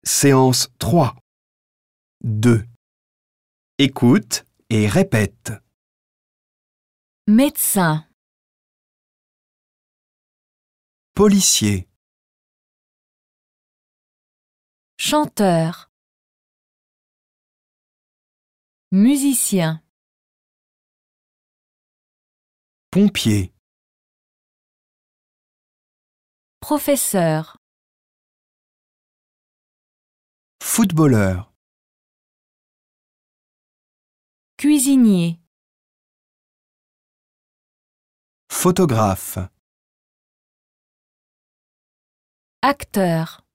Séance 3. 2. Écoute et répète. Médecin, Policier, chanteur, musicien, pompier, professeur, footballeur, cuisinier, photographe, acteur.